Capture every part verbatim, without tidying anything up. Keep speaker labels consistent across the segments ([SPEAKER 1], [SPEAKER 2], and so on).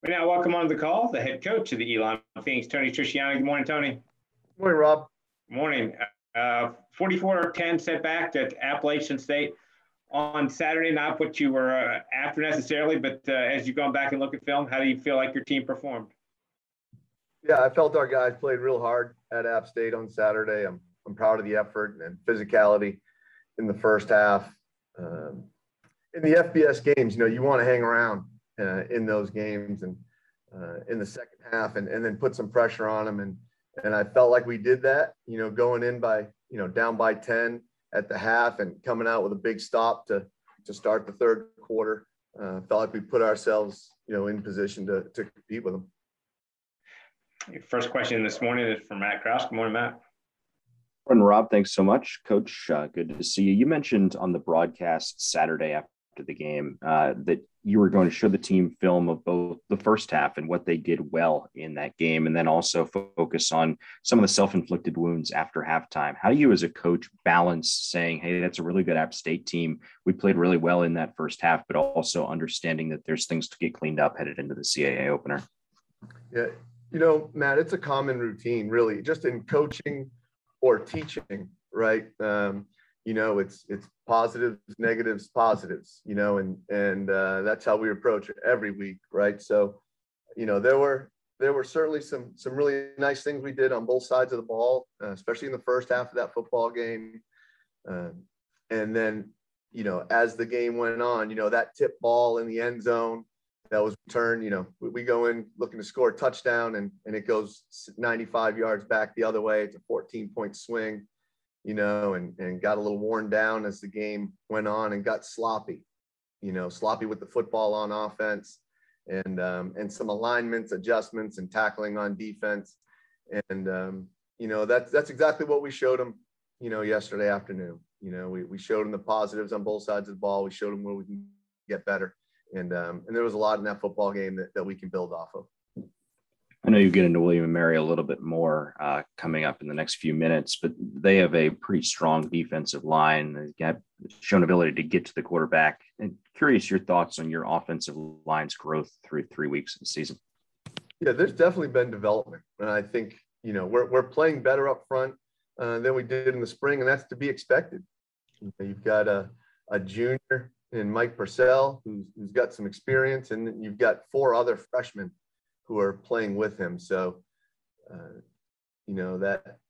[SPEAKER 1] We now welcome onto the call the head coach of the Elon Phoenix, Tony Trisciano. Good morning, Tony.
[SPEAKER 2] Morning, Rob.
[SPEAKER 1] Morning. Uh, forty-four ten setback at Appalachian State on Saturday. Not what you were uh, after necessarily, but uh, as you've gone back and look at film, how do you feel like your team performed?
[SPEAKER 2] Yeah, I felt our guys played real hard at App State on Saturday. I'm I'm proud of the effort and physicality in the first half. Um, in the F B S games, you know, you want to hang around uh, in those games and uh, in the second half and, and then put some pressure on them. And, and I felt like we did that, you know, going in by, you know, down by ten at the half and coming out with a big stop to, to start the third quarter. Uh, felt like we put ourselves, you know, in position to, to compete with them.
[SPEAKER 1] First question this morning is from Matt Kraus. Good morning, Matt.
[SPEAKER 3] Morning, Rob. Thanks so much, Coach. Uh, good to see you. You mentioned on the broadcast Saturday after the game uh, that you were going to show the team film of both the first half and what they did well in that game, and then also focus on some of the self-inflicted wounds after halftime. How do you as a coach balance saying, hey, that's a really good App State team, we played really well in that first half, but also understanding that there's things to get cleaned up headed into the C A A opener?
[SPEAKER 2] Yeah, you know, Matt, it's a common routine, really, just in coaching or teaching, right? Um, you know, it's it's positives, negatives, positives, you know, and and uh, that's how we approach it every week, right? So, you know, there were there were certainly some some really nice things we did on both sides of the ball, uh, especially in the first half of that football game. Um, and then, you know, as the game went on, you know, that tip ball in the end zone that was returned, you know, we, we go in looking to score a touchdown and and it goes ninety-five yards back the other way. It's a fourteen point swing. You know, and, and got a little worn down as the game went on and got sloppy, you know, sloppy with the football on offense and um, and some alignments, adjustments, and tackling on defense. And, um, you know, that's, that's exactly what we showed them, you know, yesterday afternoon. You know, we, we showed them the positives on both sides of the ball. We showed them where we can get better. And, um, and there was a lot in that football game that, that we can build off of.
[SPEAKER 3] I know you get into William and Mary a little bit more uh, coming up in the next few minutes, but they have a pretty strong defensive line. They've got shown ability to get to the quarterback. And curious your thoughts on your offensive line's growth through three weeks of the season.
[SPEAKER 2] Yeah, there's definitely been development. And I think, you know, we're, we're playing better up front uh, than we did in the spring, and that's to be expected. You've got a, a junior in Mike Purcell who's, who's got some experience, and you've got four other freshmen who are playing with him. So, uh, you know, that, that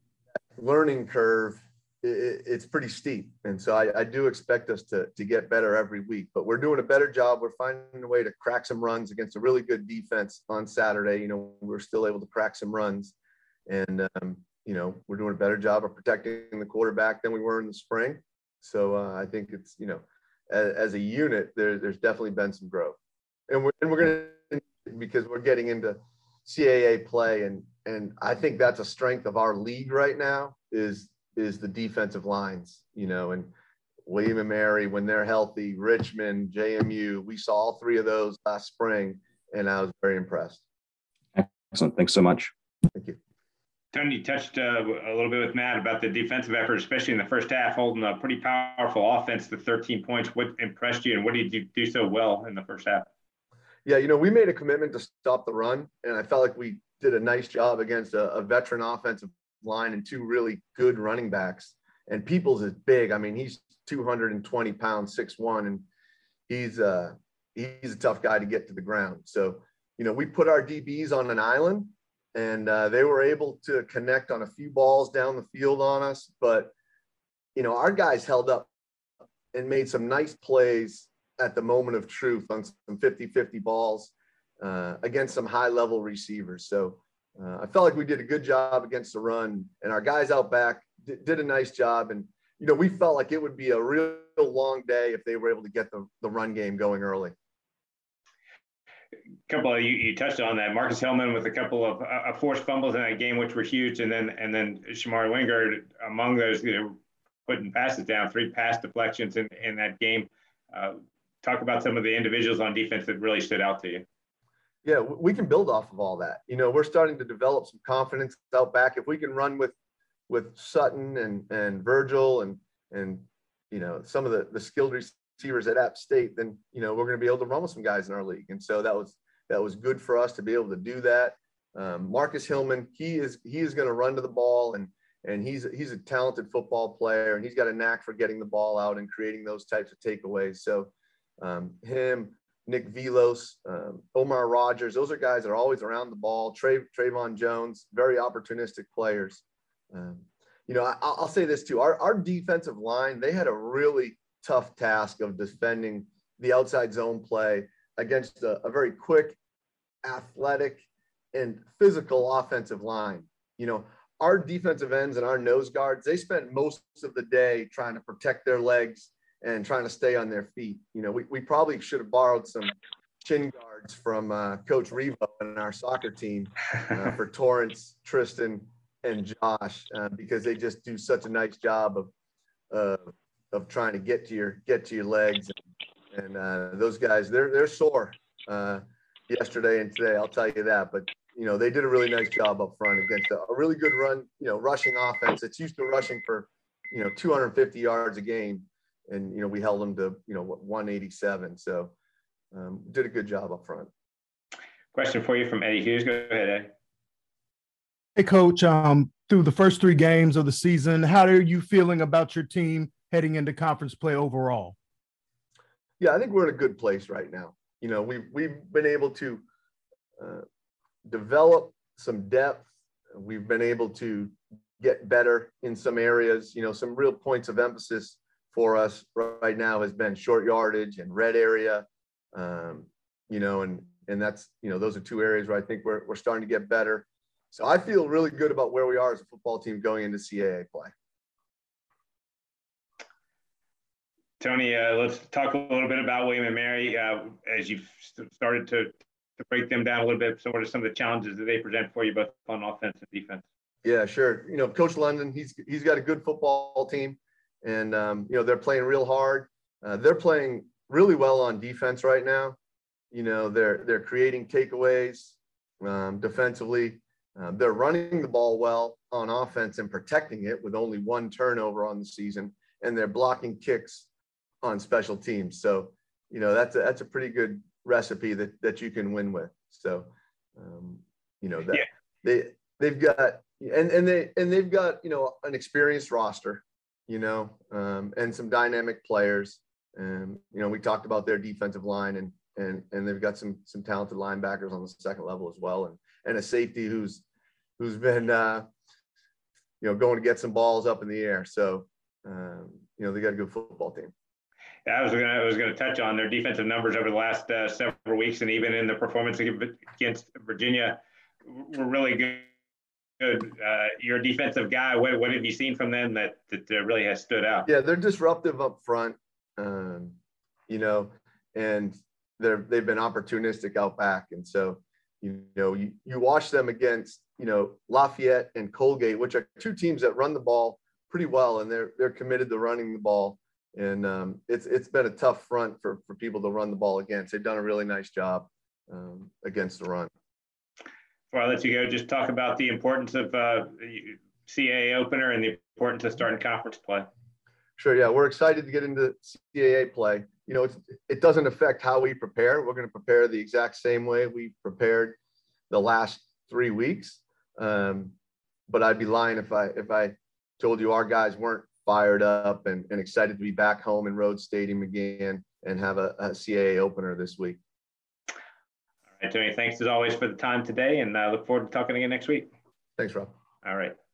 [SPEAKER 2] learning curve, it, it's pretty steep. And so I, I do expect us to, to get better every week, but we're doing a better job. We're finding a way to crack some runs against a really good defense on Saturday. You know, we're still able to crack some runs. And, um, you know, we're doing a better job of protecting the quarterback than we were in the spring. So uh, I think it's, you know, as, as a unit, there, there's definitely been some growth. And we're, and we're going to, because we're getting into C A A play. And, and I think that's a strength of our league right now is, is the defensive lines, you know, and William and Mary, when they're healthy, Richmond, J M U, we saw all three of those last spring, and I was very impressed.
[SPEAKER 3] Excellent. Thanks so much.
[SPEAKER 2] Thank you.
[SPEAKER 1] Tony, you touched uh, a little bit with Matt about the defensive effort, especially in the first half, holding a pretty powerful offense to thirteen points. What impressed you, and what did you do so well in the first half?
[SPEAKER 2] Yeah, you know, we made a commitment to stop the run, and I felt like we did a nice job against a, a veteran offensive line and two really good running backs. And Peoples is big. I mean, he's two hundred twenty pounds, six one, and he's uh, he's a tough guy to get to the ground. So, you know, we put our D Bs on an island, and uh, they were able to connect on a few balls down the field on us. But, you know, our guys held up and made some nice plays at the moment of truth on some fifty fifty balls uh, against some high-level receivers. So uh, I felt like we did a good job against the run, and our guys out back did, did a nice job. And, you know, we felt like it would be a real long day if they were able to get the, the run game going early.
[SPEAKER 1] A couple of you, you touched on that. Marcus Hellman with a couple of uh, forced fumbles in that game, which were huge. And then and then Shamari Wingard among those, you know, putting passes down, three pass deflections in, in that game. Uh, Talk about some of the individuals on defense that really stood out to you.
[SPEAKER 2] Yeah, we can build off of all that. You know, we're starting to develop some confidence out back. If we can run with with Sutton and and Virgil and and you know some of the the skilled receivers at App State, then you know we're going to be able to run with some guys in our league. And so that was that was good for us to be able to do that. Um, Marcus Hillman, he is he is going to run to the ball, and and he's he's a talented football player, and he's got a knack for getting the ball out and creating those types of takeaways. So um, him, Nick Velos, um, Omar Rogers, those are guys that are always around the ball. Tra- Trayvon Jones, very opportunistic players. Um, you know, I, I'll say this too. Our, our defensive line, they had a really tough task of defending the outside zone play against a, a very quick, athletic, and physical offensive line. You know, our defensive ends and our nose guards, they spent most of the day trying to protect their legs and trying to stay on their feet. You know, we, we probably should have borrowed some chin guards from uh, Coach Revo and our soccer team uh, for Torrance, Tristan, and Josh, uh, because they just do such a nice job of uh, of trying to get to your get to your legs. And, and uh, those guys, they're they're sore uh, yesterday and today. I'll tell you that. But you know, they did a really nice job up front against a, a really good run. You know, rushing offense. It's used to rushing for you know two hundred fifty yards a game, and you know we held them to you know one eighty-seven. So um, did a good job up front.
[SPEAKER 1] Question for you from Eddie Hughes. Go ahead, Eddie.
[SPEAKER 4] Hey, Coach, um, through the first three games of the season, how are you feeling about your team heading into conference play overall?
[SPEAKER 2] Yeah, I think we're in a good place right now. You know, we've, we've been able to uh, develop some depth. We've been able to get better in some areas. You know, some real points of emphasis for us right now has been short yardage and red area. Um, you know, and and that's, you know, those are two areas where I think we're, we're starting to get better. So I feel really good about where we are as a football team going into C A A play.
[SPEAKER 1] Tony, uh, let's talk a little bit about William and Mary. Uh, as you've started to, to break them down a little bit, so what are some of the challenges that they present for you both on offense and defense?
[SPEAKER 2] Yeah, sure. You know, Coach London, he's he's got a good football team, and um, you know they're playing real hard. Uh, they're playing really well on defense right now. You know, they're they're creating takeaways um, defensively. Uh, they're running the ball well on offense and protecting it with only one turnover on the season, and they're blocking kicks on special teams. So, you know, that's a, that's a pretty good recipe that, that you can win with. So, um, you know, that yeah. they, they've got, and, and they, and they've got, you know, an experienced roster, you know, um, and some dynamic players. And, you know, we talked about their defensive line, and, and, and they've got some, some talented linebackers on the second level as well. And, and a safety who's, who's been, uh, you know, going to get some balls up in the air. So, um, you know, they got a good football team.
[SPEAKER 1] Yeah, I was going to I was going to touch on their defensive numbers over the last uh, several weeks, and even in the performance against Virginia, were really good. Good. Uh, you're a defensive guy. What, what have you seen from them that, that really has stood out?
[SPEAKER 2] Yeah, they're disruptive up front, um, you know, and they're they've been opportunistic out back, and so you know you you watch them against you know Lafayette and Colgate, which are two teams that run the ball pretty well, and they're they're committed to running the ball. And um, it's it's been a tough front for, for people to run the ball against. They've done a really nice job um, against the run.
[SPEAKER 1] Before I let you go, just talk about the importance of uh, C A A opener and the importance of starting conference play.
[SPEAKER 2] Sure, yeah, we're excited to get into C A A play. You know, it's, it doesn't affect how we prepare. We're going to prepare the exact same way we prepared the last three weeks. Um, but I'd be lying if I if I told you our guys weren't fired up and, and excited to be back home in Rhodes Stadium again and have a, a C A A opener this week.
[SPEAKER 1] All right, Tony, thanks as always for the time today, and I look forward to talking again next week.
[SPEAKER 2] Thanks, Rob.
[SPEAKER 1] All right.